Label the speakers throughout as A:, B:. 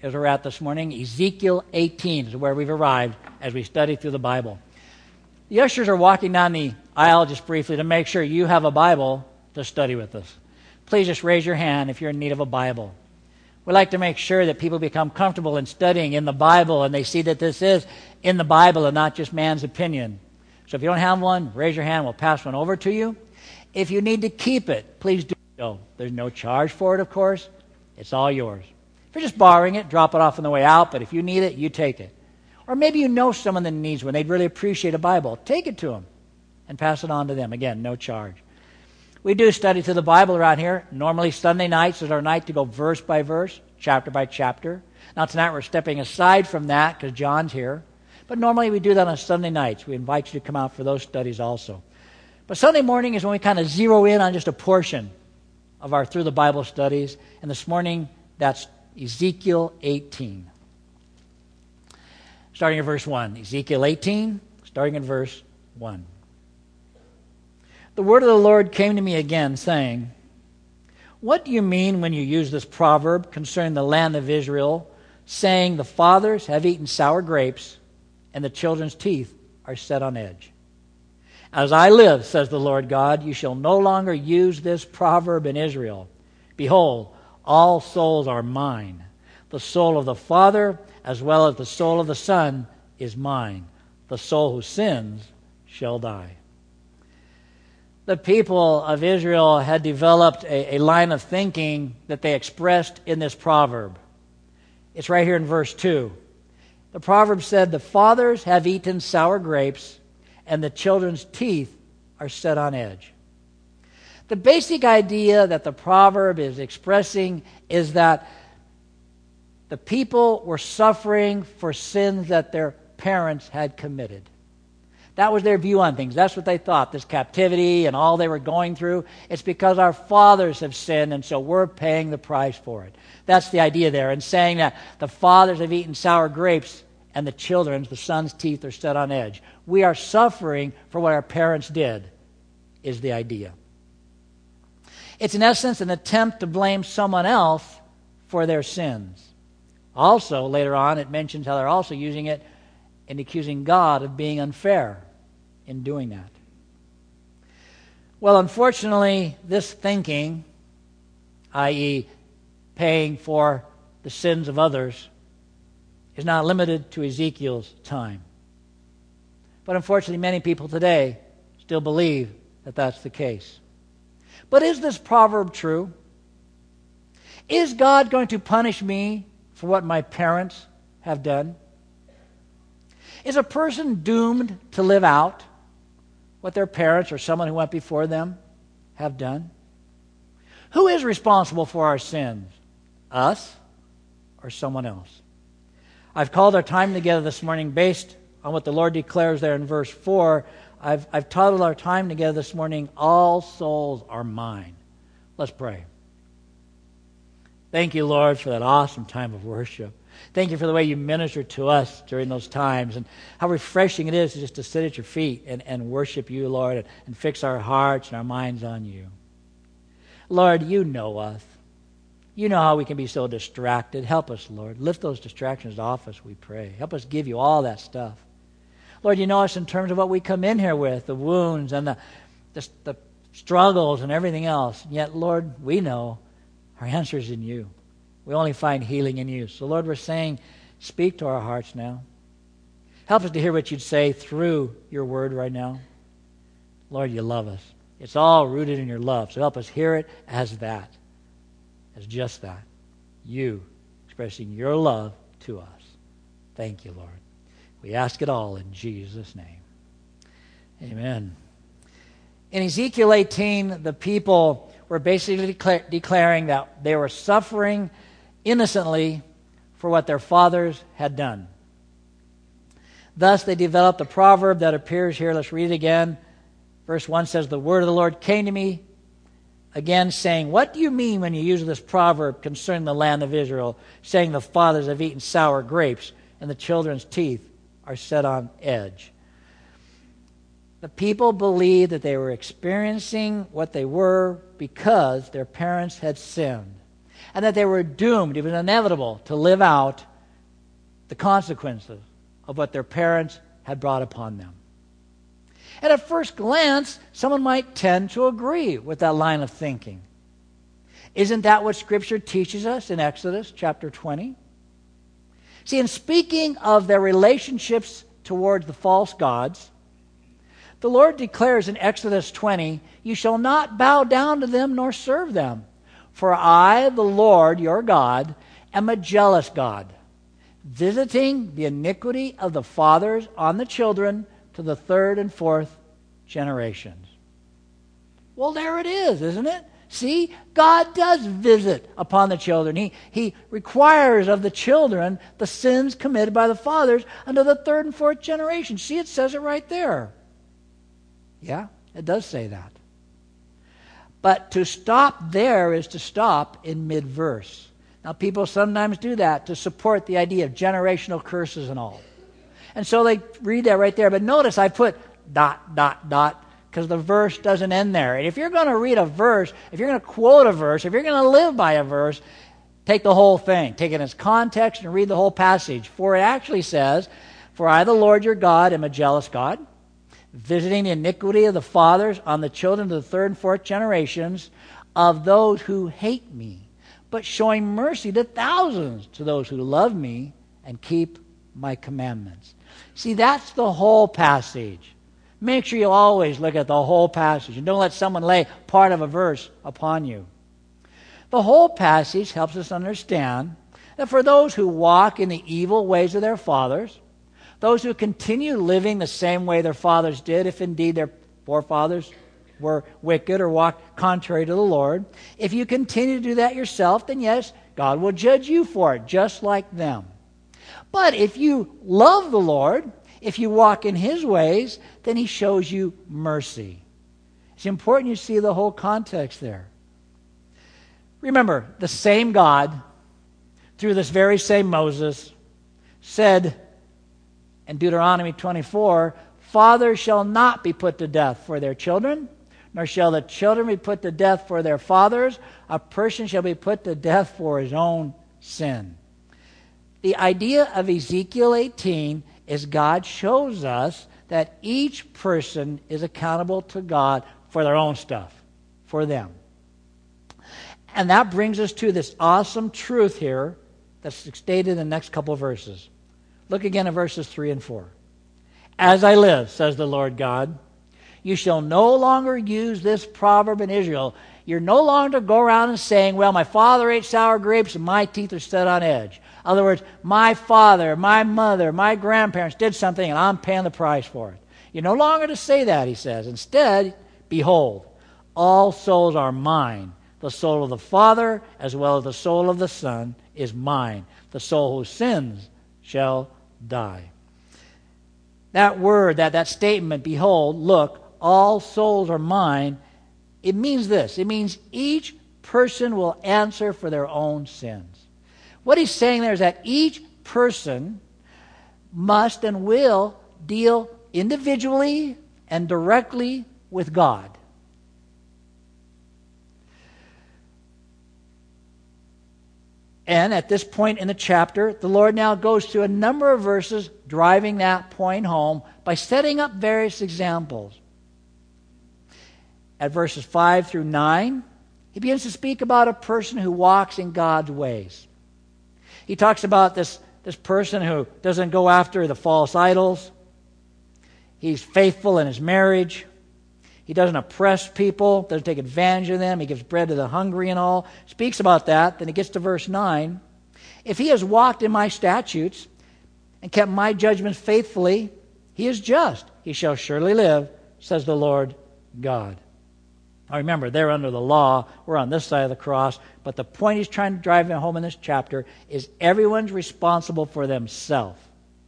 A: as we're at this morning. Ezekiel 18 is where we've arrived as we study through the Bible. The ushers are walking down the aisle just briefly to make sure you have a Bible to study with us. Please just raise your hand if you're in need of a Bible. We like to make sure that people become comfortable in studying in the Bible and they see that this is in the Bible and not just man's opinion. So if you don't have one, raise your hand. We'll pass one over to you. If you need to keep it, please do so. There's no charge for it, of course. It's all yours. If you're just borrowing it, drop it off on the way out. But if you need it, you take it. Or maybe you know someone that needs one. They'd really appreciate a Bible. Take it to them and pass it on to them. Again, no charge. We do study through the Bible around here. Normally Sunday nights is our night to go verse by verse, chapter by chapter. Now tonight we're stepping aside from that because John's here. But normally we do that on Sunday nights. We invite you to come out for those studies also. But Sunday morning is when we kind of zero in on just a portion of our Through the Bible studies. And this morning, that's Ezekiel 18. Starting at verse 1. Ezekiel 18, starting at verse 1. The word of the Lord came to me again, saying, "What do you mean when you use this proverb concerning the land of Israel, saying, the fathers have eaten sour grapes, and the children's teeth are set on edge? As I live, says the Lord God, you shall no longer use this proverb in Israel. Behold, all souls are mine. The soul of the Father, as well as the soul of the Son, is mine. The soul who sins shall die." The people of Israel had developed a line of thinking that they expressed in this proverb. It's right here in verse 2. The proverb said, "The fathers have eaten sour grapes, and the children's teeth are set on edge." The basic idea that the proverb is expressing is that the people were suffering for sins that their parents had committed. That was their view on things. That's what they thought. This captivity and all they were going through, it's because our fathers have sinned, and so we're paying the price for it. That's the idea there. And saying that the fathers have eaten sour grapes and the children's, the son's teeth are set on edge. We are suffering for what our parents did, is the idea. It's in essence an attempt to blame someone else for their sins. Also, later on, it mentions how they're also using it in accusing God of being unfair in doing that. Well, unfortunately, this thinking, i.e., paying for the sins of others, is not limited to Ezekiel's time. But unfortunately, many people today still believe that that's the case. But is this proverb true? Is God going to punish me for what my parents have done? Is a person doomed to live out what their parents or someone who went before them have done? Who is responsible for our sins? Us or someone else? I've called our time together this morning based on what the Lord declares there in verse 4. I've titled our time together this morning, "All Souls Are Mine." Let's pray. Thank you, Lord, for that awesome time of worship. Thank you for the way you ministered to us during those times and how refreshing it is just to sit at your feet and worship you, Lord, and fix our hearts and our minds on you. Lord, you know us. You know how we can be so distracted. Help us, Lord. Lift those distractions off us, we pray. Help us give you all that stuff. Lord, you know us in terms of what we come in here with, the wounds and the struggles and everything else. And yet, Lord, we know our answer is in you. We only find healing in you. So, Lord, we're saying, speak to our hearts now. Help us to hear what you'd say through your word right now. Lord, you love us. It's all rooted in your love. So help us hear it as that, as just that. You expressing your love to us. Thank you, Lord. We ask it all in Jesus' name. Amen. In Ezekiel 18, the people were basically declaring that they were suffering innocently for what their fathers had done. Thus, they developed a proverb that appears here. Let's read it again. Verse 1 says, "The word of the Lord came to me again, saying, what do you mean when you use this proverb concerning the land of Israel, saying the fathers have eaten sour grapes and the children's teeth are set on edge?" The people believed that they were experiencing what they were because their parents had sinned. and that they were doomed, it was inevitable, to live out the consequences of what their parents had brought upon them. And at first glance, someone might tend to agree with that line of thinking. Isn't that what Scripture teaches us in Exodus chapter 20? See, in speaking of their relationships towards the false gods, the Lord declares in Exodus 20, "You shall not bow down to them nor serve them. For I, the Lord your God, am a jealous God, visiting the iniquity of the fathers on the children to the third and fourth generations." Well, there it is, isn't it? See, God does visit upon the children. He requires of the children the sins committed by the fathers unto the third and fourth generation. See, it says it right there. Yeah, it does say that. But to stop there is to stop in mid-verse. Now, people sometimes do that to support the idea of generational curses and all. And so they read that right there. But notice I put ... because the verse doesn't end there. And if you're going to read a verse, if you're going to quote a verse, if you're going to live by a verse, take the whole thing. Take it in its context and read the whole passage. For it actually says, "For I, the Lord your God, am a jealous God, visiting the iniquity of the fathers on the children of the third and fourth generations of those who hate me, but showing mercy to thousands to those who love me and keep my commandments." See, that's the whole passage. Make sure you always look at the whole passage and don't let someone lay part of a verse upon you. The whole passage helps us understand that for those who walk in the evil ways of their fathers, those who continue living the same way their fathers did, if indeed their forefathers were wicked or walked contrary to the Lord, if you continue to do that yourself, then yes, God will judge you for it, just like them. But if you love the Lord, if you walk in His ways, then He shows you mercy. It's important you see the whole context there. Remember, the same God, through this very same Moses, said in Deuteronomy 24, "Fathers shall not be put to death for their children, nor shall the children be put to death for their fathers. A person shall be put to death for his own sin." The idea of Ezekiel 18 is God shows us that each person is accountable to God for their own stuff, for them. And that brings us to this awesome truth here that's stated in the next couple of verses. Look again at verses 3 and 4. "As I live, says the Lord God, you shall no longer use this proverb in Israel. You're no longer to go around and saying, well, my father ate sour grapes and my teeth are set on edge. In other words, my father, my mother, my grandparents did something and I'm paying the price for it. You're no longer to say that, he says. Instead, behold, all souls are mine. The soul of the Father as well as the soul of the Son is mine. The soul who sins shall die. That word, that statement, behold, look, all souls are mine, it means this. It means each person will answer for their own sins. What he's saying there is that each person must and will deal individually and directly with God. And at this point in the chapter, the Lord now goes through a number of verses driving that point home by setting up various examples. At verses 5 through 9, he begins to speak about a person who walks in God's ways. He talks about this person who doesn't go after the false idols. He's faithful in his marriage. He doesn't oppress people, doesn't take advantage of them. He gives bread to the hungry and all. Speaks about that. Then he gets to verse 9. If he has walked in my statutes and kept my judgments faithfully, he is just. He shall surely live, says the Lord God. Now remember, they're under the law. We're on this side of the cross. But the point he's trying to drive home in this chapter is everyone's responsible for themselves.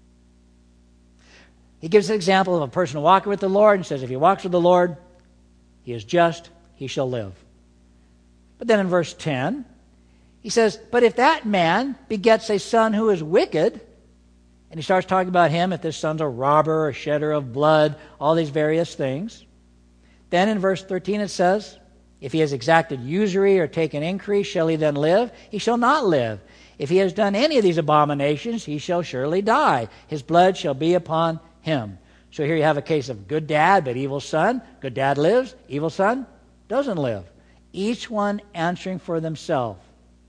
A: He gives an example of a person walking with the Lord and says, if he walks with the Lord, he is just, he shall live. But then in verse 10, he says, but if that man begets a son who is wicked, and he starts talking about him, if this son's a robber, a shedder of blood, all these various things. Then in verse 13 it says, If he has exacted usury or taken increase, shall he then live? He shall not live. If he has done any of these abominations, he shall surely die. His blood shall be upon him. So here you have a case of good dad, but evil son. Good dad lives, evil son doesn't live. Each one answering for themselves.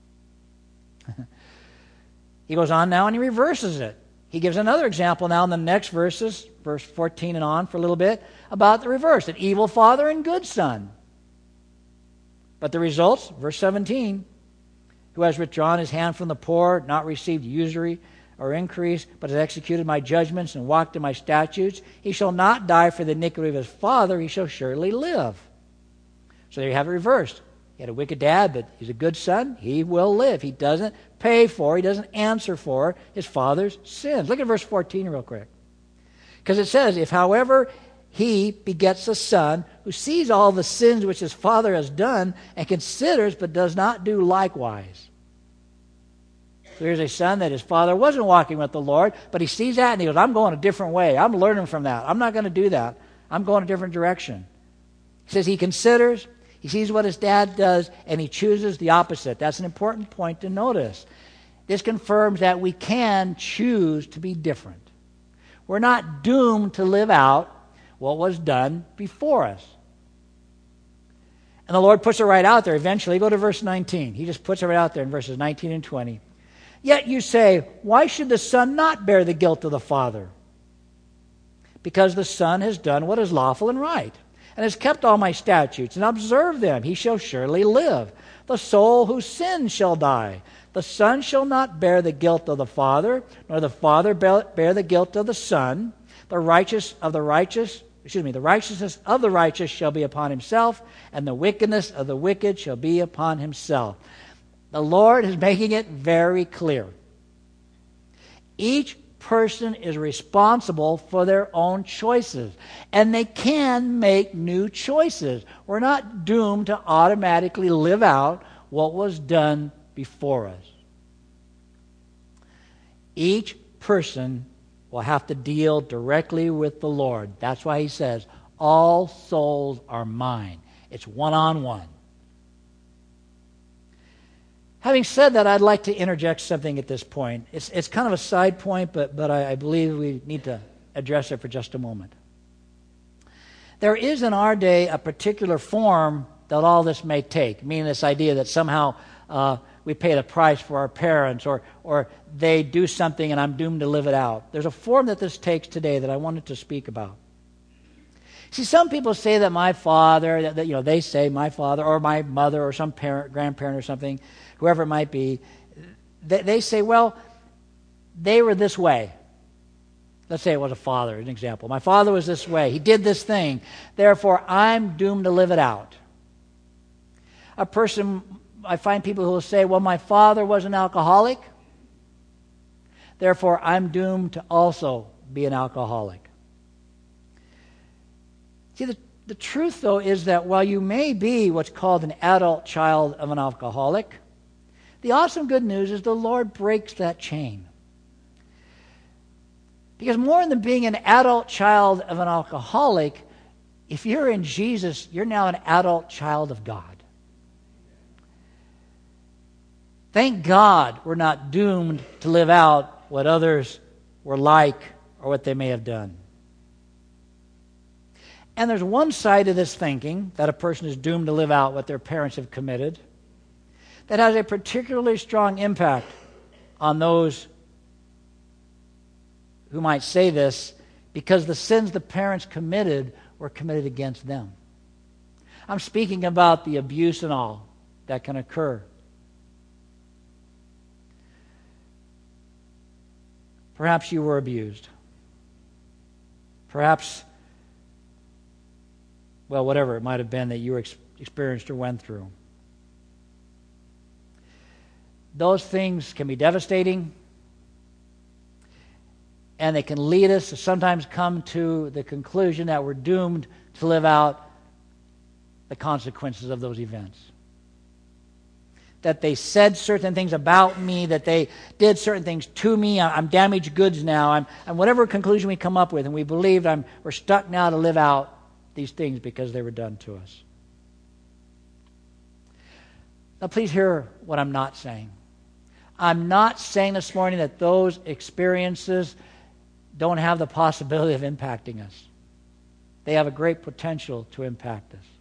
A: He goes on now and he reverses it. He gives another example now in the next verses, verse 14 and on for a little bit, about the reverse, an evil father and good son. But the results, verse 17, who has withdrawn his hand from the poor, not received usury or increase, but has executed my judgments and walked in my statutes, he shall not die for the iniquity of his father, he shall surely live. So there you have it reversed. He had a wicked dad, but he's a good son, he will live. He doesn't pay for, he doesn't answer for his father's sins. Look at verse 14 real quick. Because it says, if however he begets a son who sees all the sins which his father has done and considers but does not do likewise. So here's a son that his father wasn't walking with the Lord, but he sees that and he goes, I'm going a different way. I'm learning from that. I'm not going to do that. I'm going a different direction. He says he considers, he sees what his dad does, and he chooses the opposite. That's an important point to notice. This confirms that we can choose to be different. We're not doomed to live out what was done before us. And the Lord puts it right out there eventually. Go to verse 19. He just puts it right out there in verses 19 and 20. Yet you say, why should the son not bear the guilt of the father? Because the son has done what is lawful and right, and has kept all my statutes, and observed them. He shall surely live. The soul who sins shall die. The son shall not bear the guilt of the father, nor the father bear the guilt of the son. The righteousness of the righteous shall be upon himself, and the wickedness of the wicked shall be upon himself. The Lord is making it very clear. Each person is responsible for their own choices, and they can make new choices. We're not doomed to automatically live out what was done before us. Each person will have to deal directly with the Lord. That's why he says, all souls are mine. It's one-on-one. Having said that, I'd like to interject something at this point. It's kind of a side point, but I believe we need to address it for just a moment. There is in our day a particular form that all this may take, meaning this idea that somehow we pay the price for our parents, or they do something and I'm doomed to live it out. There's a form that this takes today that I wanted to speak about. See, some people say that my father, they say my father or my mother or some parent, grandparent or something, whoever it might be, they say, well, they were this way. Let's say it was a father, an example. My father was this way. He did this thing. Therefore, I'm doomed to live it out. I find people who will say, well, my father was an alcoholic. Therefore, I'm doomed to also be an alcoholic. See, the truth, though, is that while you may be what's called an adult child of an alcoholic, the awesome good news is the Lord breaks that chain. Because more than being an adult child of an alcoholic, if you're in Jesus, you're now an adult child of God. Thank God we're not doomed to live out what others were like or what they may have done. And there's one side of this thinking, that a person is doomed to live out what their parents have committed, that has a particularly strong impact on those who might say this because the sins the parents committed were committed against them. I'm speaking about the abuse and all that can occur. Perhaps you were abused. Perhaps, well, whatever it might have been that you experienced or went through. Those things can be devastating, and they can lead us to sometimes come to the conclusion that we're doomed to live out the consequences of those events. That they said certain things about me, that they did certain things to me. I'm damaged goods now. I'm whatever conclusion we come up with, and we believe we're stuck now to live out these things because they were done to us. Now, please hear what I'm not saying. I'm not saying this morning that those experiences don't have the possibility of impacting us. They have a great potential to impact us.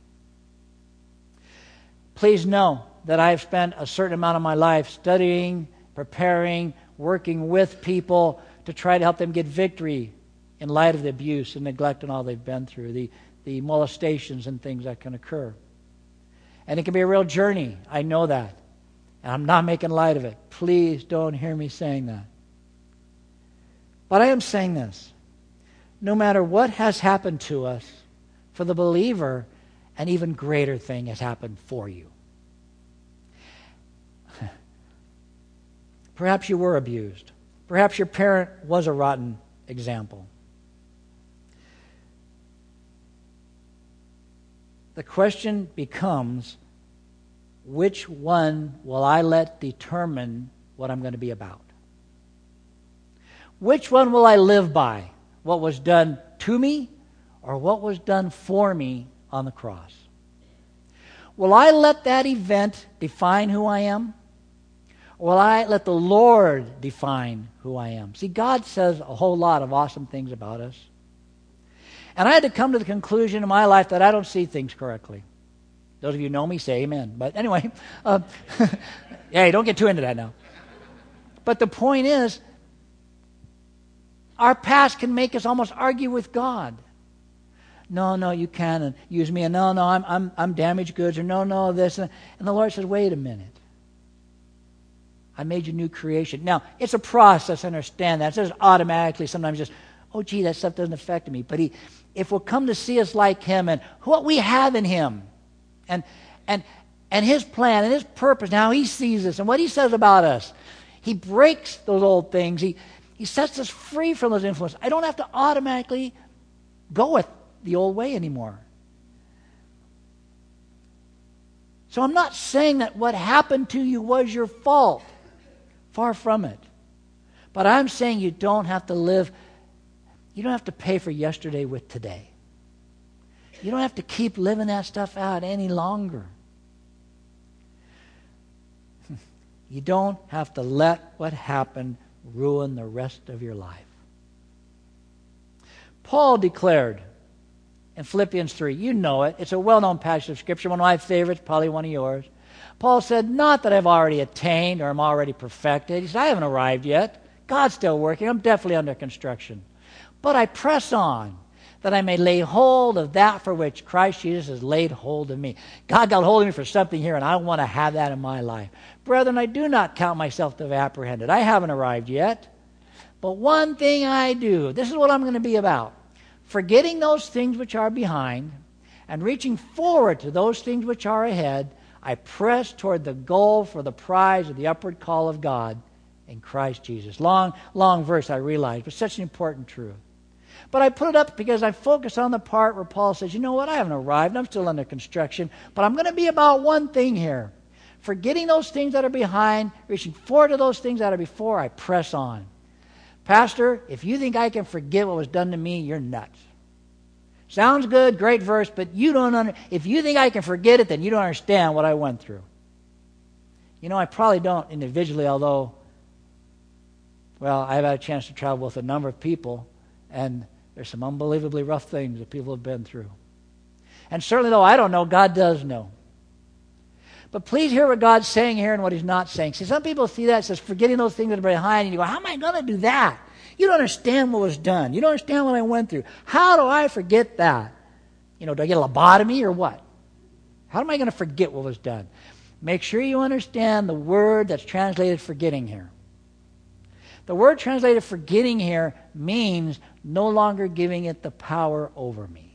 A: Please know that I've spent a certain amount of my life studying, preparing, working with people to try to help them get victory in light of the abuse and neglect and all they've been through, the molestations and things that can occur. And it can be a real journey. I know that. And I'm not making light of it. Please don't hear me saying that. But I am saying this. No matter what has happened to us, for the believer, an even greater thing has happened for you. Perhaps you were abused. Perhaps your parent was a rotten example. The question becomes, which one will I let determine what I'm going to be about? Which one will I live by? What was done to me or what was done for me on the cross? Will I let that event define who I am? Or will I let the Lord define who I am? See, God says a whole lot of awesome things about us. And I had to come to the conclusion in my life that I don't see things correctly. Those of you who know me say amen. But anyway, hey, don't get too into that now. But the point is, our past can make us almost argue with God. No, you can't use me. And no, I'm damaged goods. Or no, this. And the Lord says, wait a minute. I made you new creation. Now, it's a process, I understand that. It says automatically sometimes just, oh, gee, that stuff doesn't affect me. But if we'll come to see us like Him and what we have in Him and His plan and His purpose, now He sees us and what He says about us, He breaks those old things. He sets us free from those influences. I don't have to automatically go with the old way anymore. So I'm not saying that what happened to you was your fault. Far from it. But I'm saying you don't have to pay for yesterday with today. You don't have to keep living that stuff out any longer. You don't have to let what happened ruin the rest of your life. Paul declared in Philippians 3, you know it, it's a well-known passage of Scripture, one of my favorites, probably one of yours. Paul said, not that I've already attained or I'm already perfected. He said, I haven't arrived yet. God's still working. I'm definitely under construction. But I press on that I may lay hold of that for which Christ Jesus has laid hold of me. God got hold of me for something here, and I want to have that in my life. Brethren, I do not count myself to have apprehended. I haven't arrived yet. But one thing I do, this is what I'm going to be about. Forgetting those things which are behind and reaching forward to those things which are ahead, I press toward the goal for the prize of the upward call of God in Christ Jesus. Long verse, I realize, but such an important truth. But I put it up because I focus on the part where Paul says, you know what, I haven't arrived, I'm still under construction, but I'm going to be about one thing here. Forgetting those things that are behind, reaching forward to those things that are before, I press on. Pastor, if you think I can forget what was done to me, you're nuts. Sounds good, great verse, but if you think I can forget it, then you don't understand what I went through. You know, I probably don't individually, although, well, I've had a chance to travel with a number of people, and there's some unbelievably rough things that people have been through. And certainly, though I don't know, God does know. But please hear what God's saying here and what He's not saying. See, some people see that, it says, forgetting those things that are behind, and you go, how am I going to do that? You don't understand what was done. You don't understand what I went through. How do I forget that? You know, do I get a lobotomy or what? How am I going to forget what was done? Make sure you understand the word that's translated forgetting here. The word translated forgetting here means no longer giving it the power over me.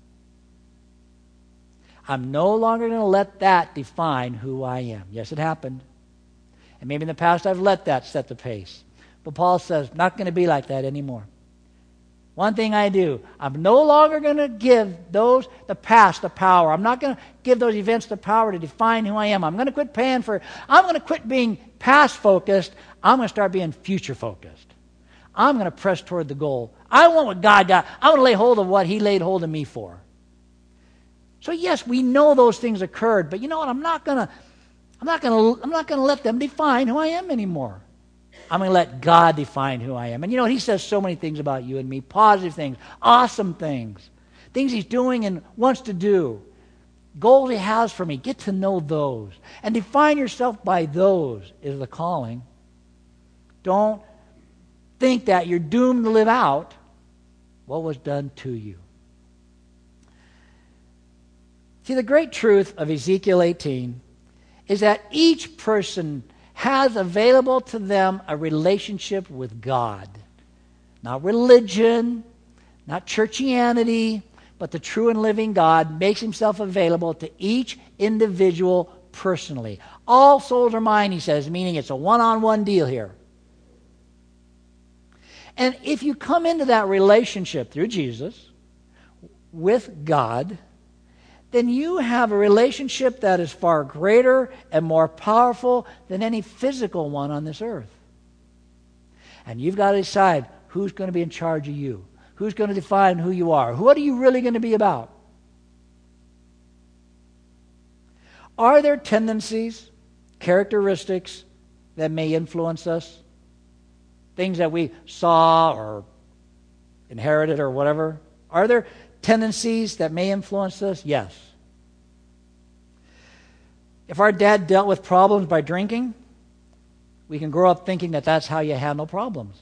A: I'm no longer going to let that define who I am. Yes, it happened. And maybe in the past I've let that set the pace. But Paul says, not going to be like that anymore. One thing I do, I'm no longer going to give the past the power. I'm not going to give those events the power to define who I am. I'm going to quit I'm going to quit being past focused. I'm going to start being future focused. I'm going to press toward the goal. I want what God got. I want to lay hold of what He laid hold of me for. So yes, we know those things occurred, but you know what? I'm not going I'm not going to let them define who I am anymore. I'm going to let God define who I am. And He says so many things about you and me, positive things, awesome things, things He's doing and wants to do, goals He has for me. Get to know those. And define yourself by those is the calling. Don't think that you're doomed to live out what was done to you. See, the great truth of Ezekiel 18 is that each person has available to them a relationship with God. Not religion, not churchianity, but the true and living God makes Himself available to each individual personally. All souls are mine, He says, meaning it's a one-on-one deal here. And if you come into that relationship through Jesus with God, then you have a relationship that is far greater and more powerful than any physical one on this earth. And you've got to decide who's going to be in charge of you. Who's going to define who you are? What are you really going to be about? Are there tendencies, characteristics that may influence us? Things that we saw or inherited or whatever? Are there tendencies that may influence us? Yes. If our dad dealt with problems by drinking, we can grow up thinking that that's how you handle problems.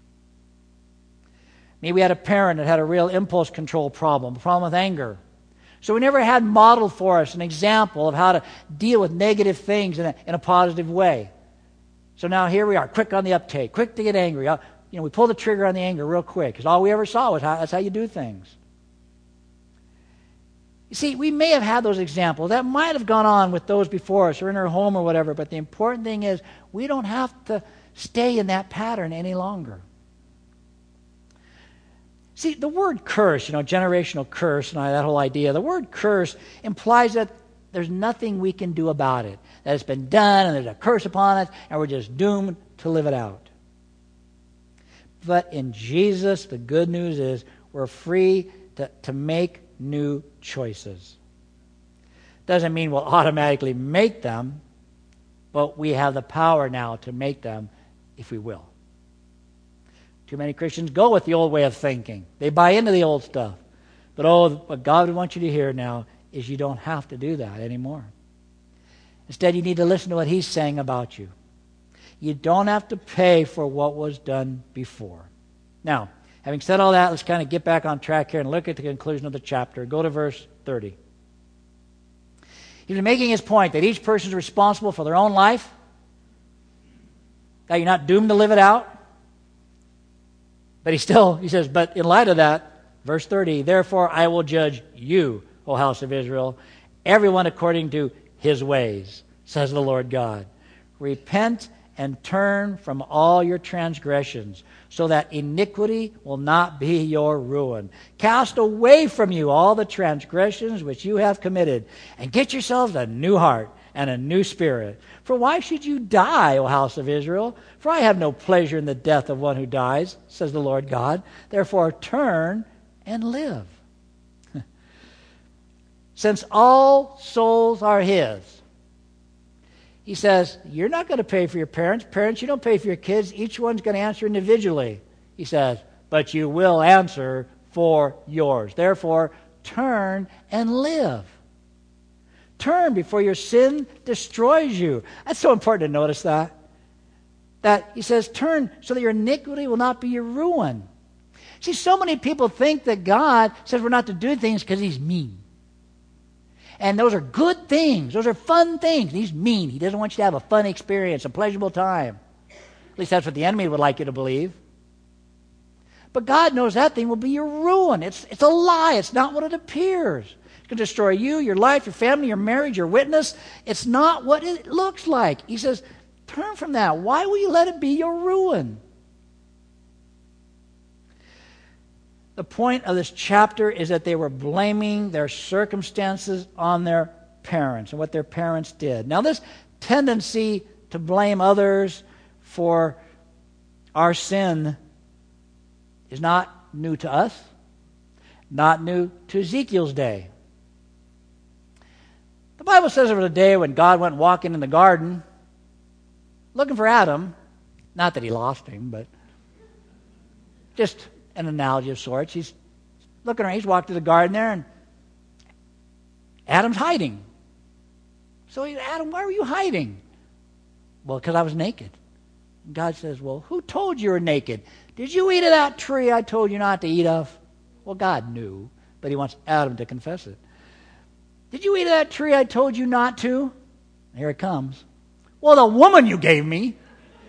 A: Maybe we had a parent that had a real impulse control problem, a problem with anger. So we never had modeled for us an example of how to deal with negative things in a positive way. So now here we are, quick on the uptake, quick to get angry. We pull the trigger on the anger real quick because all we ever saw was that's how you do things. You see, we may have had those examples. That might have gone on with those before us or in our home or whatever, but the important thing is we don't have to stay in that pattern any longer. See, the word curse, generational curse, and that whole idea, the word curse implies that there's nothing we can do about it. That it's been done and there's a curse upon us and we're just doomed to live it out. But in Jesus, the good news is we're free to make new choices. Doesn't mean we'll automatically make them, but we have the power now to make them if we will. Too many Christians go with the old way of thinking. They buy into the old stuff. But what God would want you to hear now is you don't have to do that anymore. Instead, you need to listen to what He's saying about you. You don't have to pay for what was done before. Now, having said all that, let's kind of get back on track here and look at the conclusion of the chapter. Go to verse 30. He's making his point that each person is responsible for their own life, that you're not doomed to live it out. But he says, but in light of that, verse 30, therefore I will judge you, O house of Israel, everyone according to his ways, says the Lord God. Repent and turn from all your transgressions, so that iniquity will not be your ruin. Cast away from you all the transgressions which you have committed, and get yourselves a new heart and a new spirit. For why should you die, O house of Israel? For I have no pleasure in the death of one who dies, says the Lord God. Therefore turn and live. Since all souls are His, He says, you're not going to pay for your parents. Parents, you don't pay for your kids. Each one's going to answer individually. He says, but you will answer for yours. Therefore, turn and live. Turn before your sin destroys you. That's so important to notice that. That He says, turn so that your iniquity will not be your ruin. See, so many people think that God says we're not to do things because He's mean. And those are good things. Those are fun things. He's mean. He doesn't want you to have a fun experience, a pleasurable time. At least that's what the enemy would like you to believe. But God knows that thing will be your ruin. It's a lie. It's not what it appears. It's going to destroy you, your life, your family, your marriage, your witness. It's not what it looks like. He says, turn from that. Why will you let it be your ruin? The point of this chapter is that they were blaming their circumstances on their parents and what their parents did. Now, this tendency to blame others for our sin is not new to us, not new to Ezekiel's day. The Bible says there was a day when God went walking in the garden looking for Adam. Not that he lost him, but just an analogy of sorts. He's looking around. He's walked through the garden there, and Adam's hiding. So Adam, why were you hiding? Well, because I was naked. And God says, well, who told you were naked? Did you eat of that tree I told you not to eat of? Well, God knew, but he wants Adam to confess it. Did you eat of that tree I told you not to? Here it comes. Well, the woman you gave me.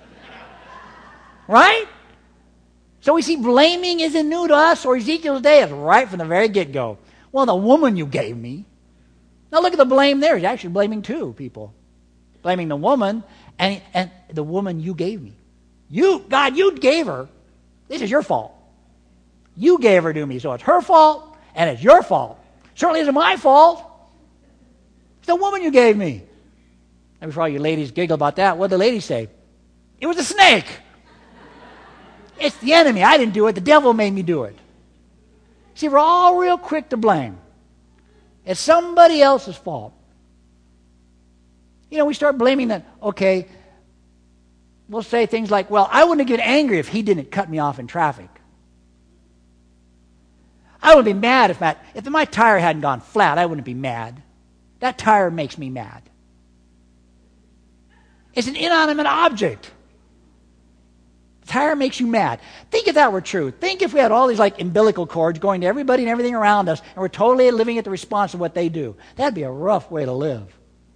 A: Right? So we see blaming isn't new to us, or Ezekiel's day is right from the very get-go. Well, the woman you gave me. Now look at the blame there. He's actually blaming two people. Blaming the woman and the woman you gave me. God, you gave her. This is your fault. You gave her to me, so it's her fault and it's your fault. Certainly isn't my fault. It's the woman you gave me. And before all you ladies giggle about that, what did the ladies say? It was a snake. It's the enemy. I didn't do it. The devil made me do it. See, we're all real quick to blame. It's somebody else's fault. We start blaming that, okay, we'll say things like, well, I wouldn't get angry if he didn't cut me off in traffic. I would be mad if my tire hadn't gone flat. I wouldn't be mad. That tire makes me mad. It's an inanimate object. The tire makes you mad. Think if that were true. Think if we had all these umbilical cords going to everybody and everything around us, and we're totally living at the response of what they do. That'd be a rough way to live.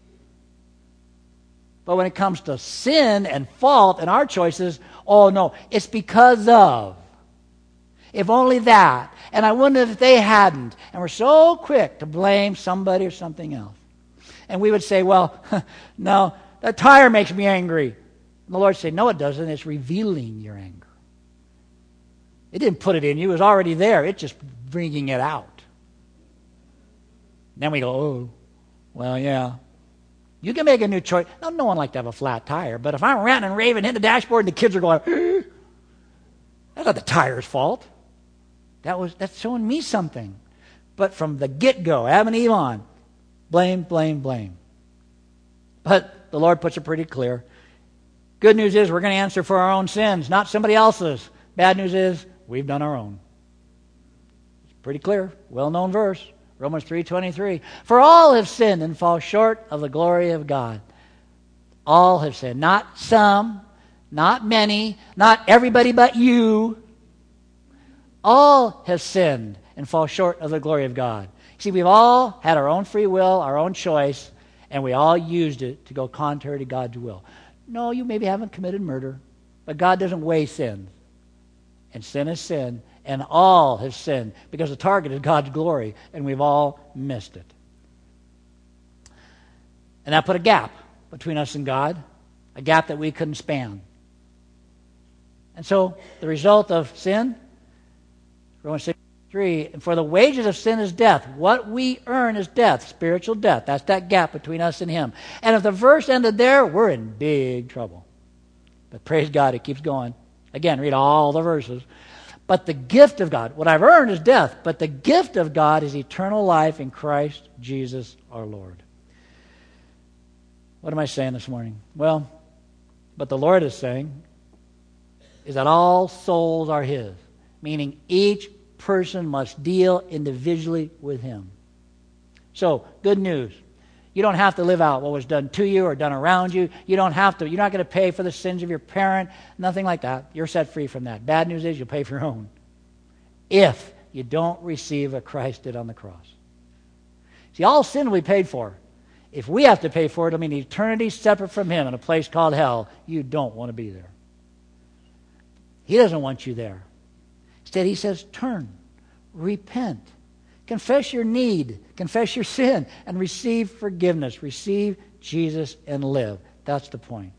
A: But when it comes to sin and fault and our choices, oh no, it's because of. If only that. And I wonder if they hadn't. And we're so quick to blame somebody or something else. And we would say, well, no, that tire makes me angry. And the Lord said, no, it doesn't. It's revealing your anger. It didn't put it in you. It was already there. It's just bringing it out. And then we go, oh, well, yeah. You can make a new choice. Now, no one likes to have a flat tire. But if I'm ranting and raving, hitting the dashboard, and the kids are going, that's not the tire's fault. That's showing me something. But from the get-go, Adam and Eve on, blame, blame, blame. But the Lord puts it pretty clear. Good news is we're going to answer for our own sins, not somebody else's. Bad news is we've done our own. It's pretty clear, well-known verse, Romans 3:23. For all have sinned and fall short of the glory of God. All have sinned. Not some, not many, not everybody but you. All have sinned and fall short of the glory of God. See, we've all had our own free will, our own choice, and we all used it to go contrary to God's will. No, you maybe haven't committed murder, but God doesn't weigh sin. And sin is sin, and all have sinned because the target is God's glory, and we've all missed it. And that put a gap between us and God, a gap that we couldn't span. And so the result of sin, Romans 6:3, and for the wages of sin is death. What we earn is death, spiritual death. That's that gap between us and Him. And if the verse ended there, we're in big trouble. But praise God, it keeps going. Again, read all the verses. But the gift of God, what I've earned is death, but the gift of God is eternal life in Christ Jesus our Lord. What am I saying this morning? Well, what the Lord is saying is that all souls are His, meaning each person must deal individually with Him. So, good news. You don't have to live out what was done to you or done around you. You don't have to. You're not going to pay for the sins of your parent. Nothing like that. You're set free from that. Bad news is you'll pay for your own if you don't receive what Christ did on the cross. See, all sin will be paid for. If we have to pay for it, it'll mean eternity separate from Him in a place called hell. You don't want to be there. He doesn't want you there. Instead, He says, turn, repent, confess your need, confess your sin, and receive forgiveness. Receive Jesus and live. That's the point.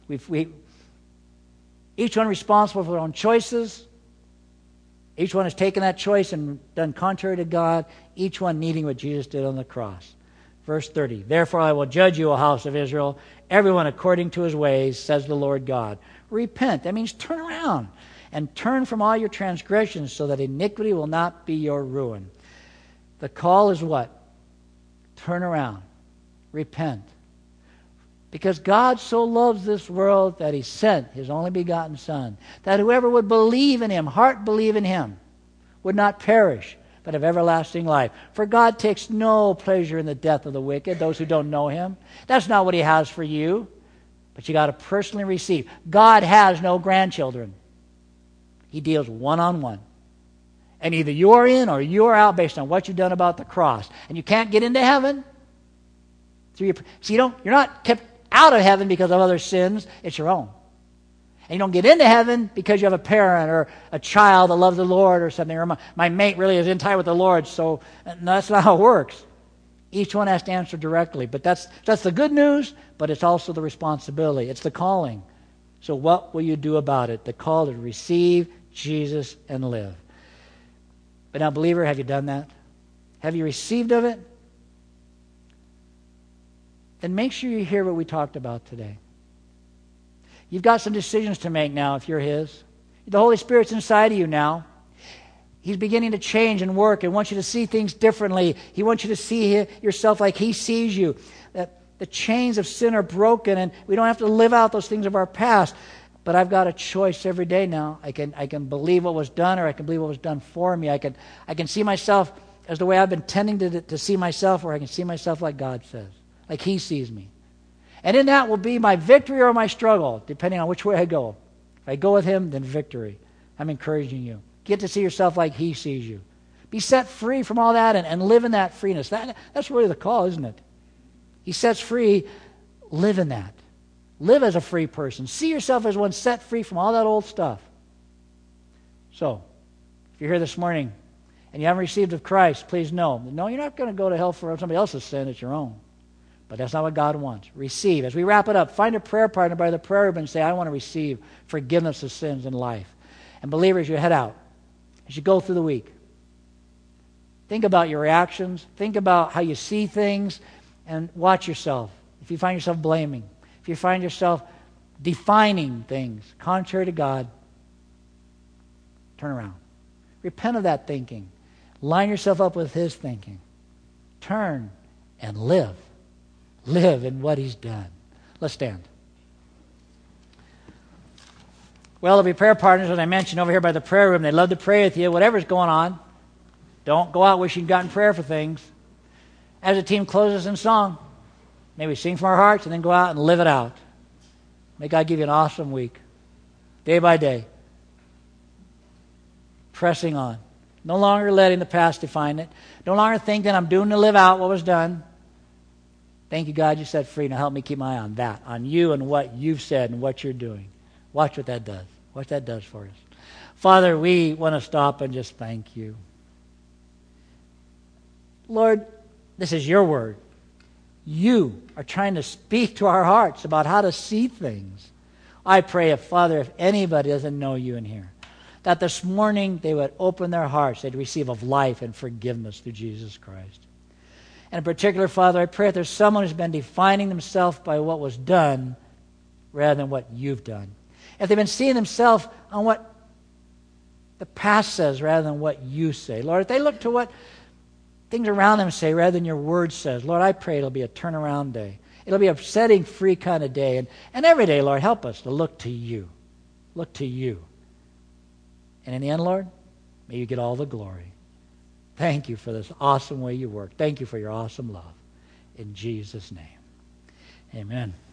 A: Each one responsible for their own choices. Each one has taken that choice and done contrary to God. Each one needing what Jesus did on the cross. Verse 30, therefore I will judge you, O house of Israel, everyone according to his ways, says the Lord God. Repent. That means turn around and turn from all your transgressions so that iniquity will not be your ruin. The call is what? Turn around. repent. Because God so loves this world that He sent His only begotten Son, that whoever would believe in Him, heart believe in Him, would not perish, but have everlasting life. For God takes no pleasure in the death of the wicked, those who don't know Him. That's not what He has for you. But you got to personally receive. God has no grandchildren. He deals one-on-one. And either you're in or you're out based on what you've done about the cross. And you can't get into heaven. So you're not kept out of heaven because of other sins. It's your own. And you don't get into heaven because you have a parent or a child that loves the Lord or something. Or my mate really is in tie with the Lord. So that's not how it works. Each one has to answer directly. But that's the good news, but it's also the responsibility. It's the calling. So what will you do about it? The call to receive Jesus and live. But now, believer, have you done that? Have you received of it? Then make sure you hear what we talked about today. You've got some decisions to make now if you're His. The Holy Spirit's inside of you now. He's beginning to change and work and wants you to see things differently. He wants you to see yourself like He sees you. That the chains of sin are broken and we don't have to live out those things of our past. But I've got a choice every day now. I can believe what was done, or I can believe what was done for me. I can see myself as the way I've been tending to see myself, or I can see myself like God says, like He sees me. And in that will be my victory or my struggle, depending on which way I go. If I go with Him, then victory. I'm encouraging you. Get to see yourself like He sees you. Be set free from all that and live in that freeness. That's really the call, isn't it? He sets free. Live in that. Live as a free person. See yourself as one set free from all that old stuff. So, if you're here this morning and you haven't received of Christ, please know. No, you're not going to go to hell for somebody else's sin. It's your own. But that's not what God wants. Receive. As we wrap it up, find a prayer partner by the prayer room and say, I want to receive forgiveness of sins in life. And believers, you head out. As you go through the week, think about your reactions. Think about how you see things. And watch yourself. If you find yourself blaming, if you find yourself defining things contrary to God, turn around. Repent of that thinking. Line yourself up with His thinking. Turn and live. Live in what He's done. Let's stand. Well, there'll be prayer partners, as I mentioned, over here by the prayer room. They'd love to pray with you, whatever's going on. Don't go out wishing you'd gotten prayer for things. As the team closes in song, may we sing from our hearts and then go out and live it out. May God give you an awesome week, day by day. Pressing on. No longer letting the past define it. No longer think that I'm doomed to live out what was done. Thank you, God, you set free. Now help me keep my eye on that, on you and what you've said and what you're doing. Watch what that does. What that does for us. Father, we want to stop and just thank you. Lord, this is your word. You are trying to speak to our hearts about how to see things. I pray, Father, if anybody doesn't know you in here, that this morning they would open their hearts, they'd receive of life and forgiveness through Jesus Christ. And in particular, Father, I pray if there's someone who's been defining themselves by what was done rather than what you've done. If they've been seeing themselves on what the past says rather than what you say. Lord, if they look to what things around them say rather than your word says, Lord, I pray it'll be a turnaround day. It'll be a setting free kind of day. And every day, Lord, help us to look to you. Look to you. And in the end, Lord, may you get all the glory. Thank you for this awesome way you work. Thank you for your awesome love. In Jesus' name, amen.